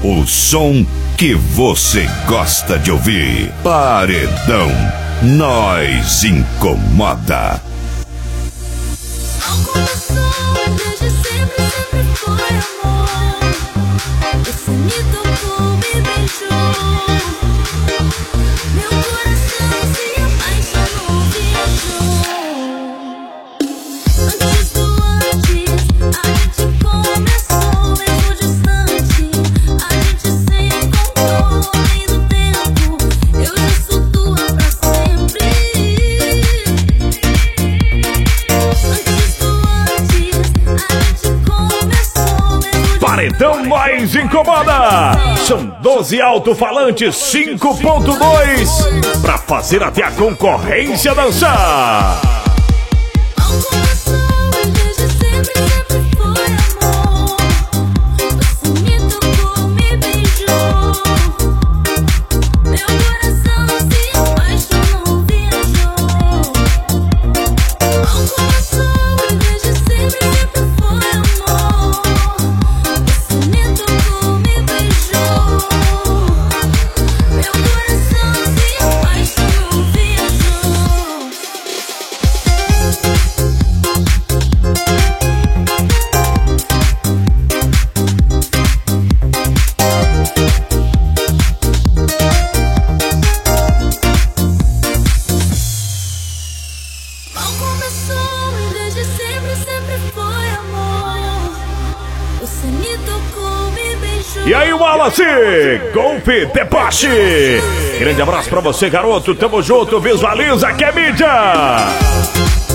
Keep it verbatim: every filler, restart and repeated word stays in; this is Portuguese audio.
O som que você gosta de ouvir. Paredão Nós Incomoda. Não começou desde sempre, sempre foi amor. Você me tocou, me beijou. Meu coração se apaixonou, viajou. Antes do antes, a gente começou. Mesmo distante, a gente se encontrou. Além do tempo, eu já sou tua pra sempre. Antes do antes, a gente começou. Mesmo Paredão Nós Incomoda. São doze alto-falantes cinco ponto dois pra fazer até a concorrência dançar. Não começou desde sempre, sempre foi amor. Você me tocou, me beijou. Meu coração se apaixonou, viajou. Não começou desde sempre, sempre foi amor. Você me tocou, me beijou. Meu coração se apaixonou, viajou. Não começou desde sempre, sempre foi amor. Você me tocou, me beijou. E aí, Wallace, Golpe Deboche. Grande abraço pra você, garoto. Tamo junto, visualiza que é mídia.